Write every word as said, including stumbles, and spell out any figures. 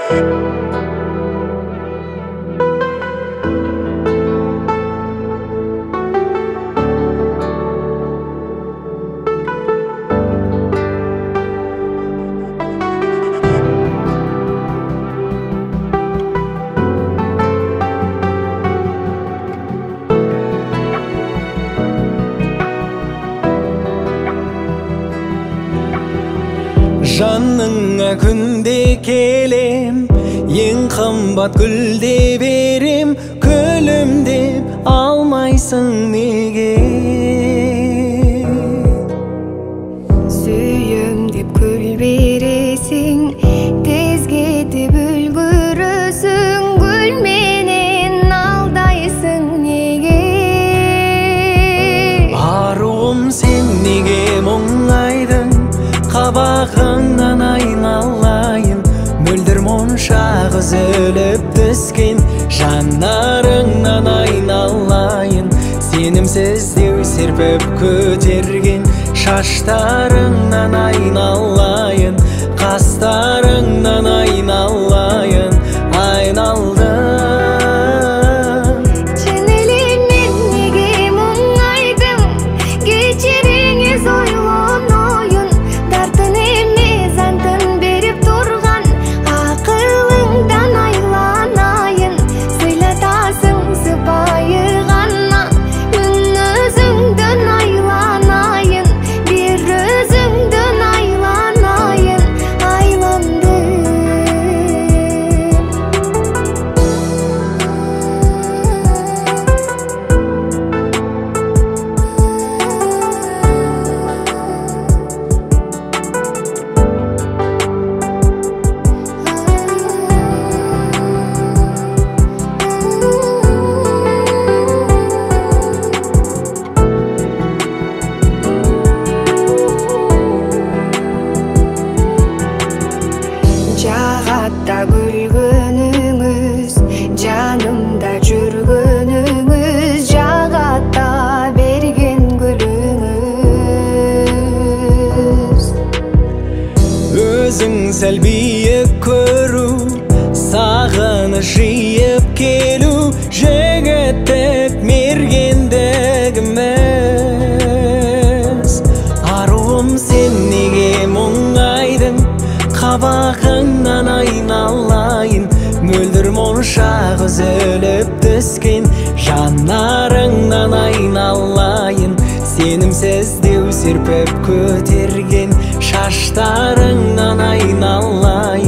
Жаныңа күнде келем, ең қымбат гүлде берем, күлімдеп алмайсың неге? Сүйем деп күл бересің, тез кетіп үлгірісің, гүл менен алдайсың неге? Аруым, сен неге мұңайдың? Қабағыңнан айналайын, мөлдір моншақ үзіліп түскен жанарыңнан айналайын. Сенімсіздеу серпіп көтерген шаштарыңнан айналайын, қастарыңнан айналайын, айналдым. Жағатта күлгөнүңүз, жанымда жүргөнүңүз, жағатта берген гүлүңүз. Өзің сәл биік көру, сағыныш жиып келу, жігіттік мергендігіміз. Аруым, сен неге мұңайдың? Қабағыңнан айналайын, мөлдір моншақ үзіліп түскен жанарыңнан айналайын. Сенімсіздеу серпіп көтерген шаштарыңнан айналайын.